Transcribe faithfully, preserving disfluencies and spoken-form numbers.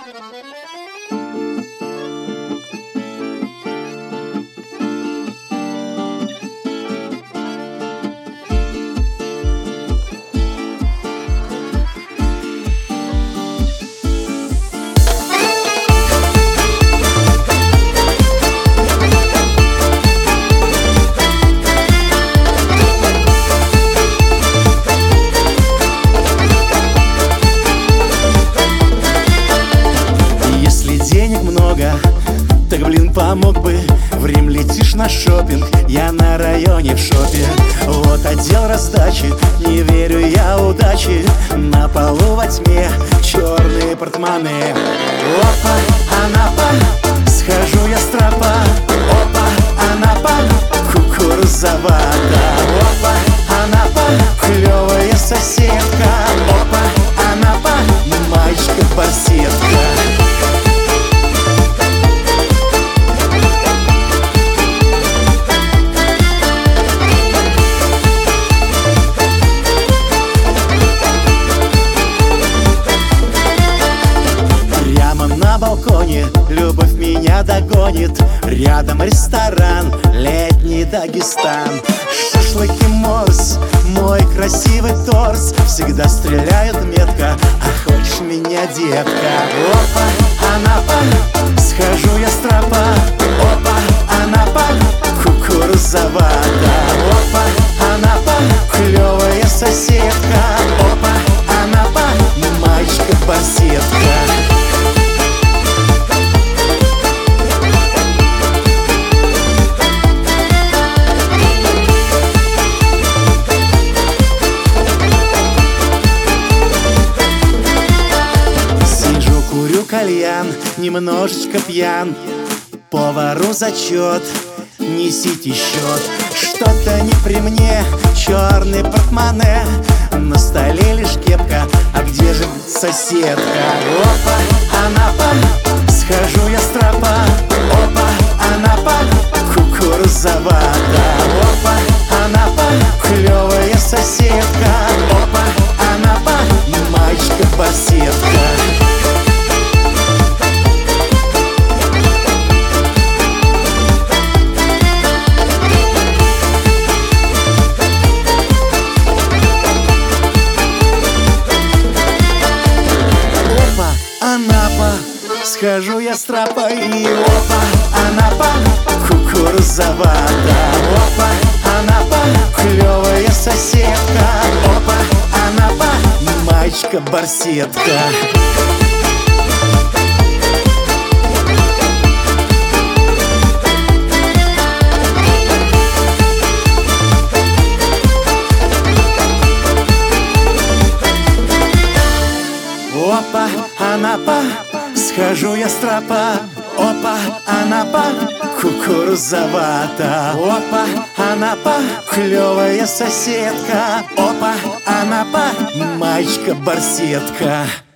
Так, блин, помог бы. В Рим летишь на шопинг, я на районе в шопе. Вот отдел раздачи, не верю я удачи. На полу во тьме черные портмоне. Опа, Анапа, схожу я с тропа. Опа, Анапа, кукурузовата. Опа, Анапа, клевая соседка. Опа, Анапа, мальчика-барсетка. На балконе любовь меня догонит. Рядом ресторан, летний Дагестан. Шашлыки Морс, мой красивый торс. Всегда стреляют метко, а хочешь меня, детка? Опа, Анапа, схожу я с тропа. Опа, Анапа, кукурузовата. Опа, Анапа, клевая соседка. Опа, Анапа, мальчика-барсетка. Кальян, немножечко пьян. Повару зачет, несите счет. Что-то не при мне, черный портмоне. На столе лишь кепка, а где же соседка? Опа, Анапа, схожу я с тропа. Опа, Анапа, кукурузовата. Опа, Анапа, клевая соседка. Опа, Анапа, мальчика-барсетка. Анапа, схожу я с тропа. И опа, Анапа, кукурузовата. Опа, Анапа, клевая соседка. Опа, Анапа, мальчика-барсетка. Опа, Анапа, схожу я с тропа. Опа, Анапа, кукурузовата. Опа, Анапа, клевая соседка. Опа, Анапа, мальчика-барсетка.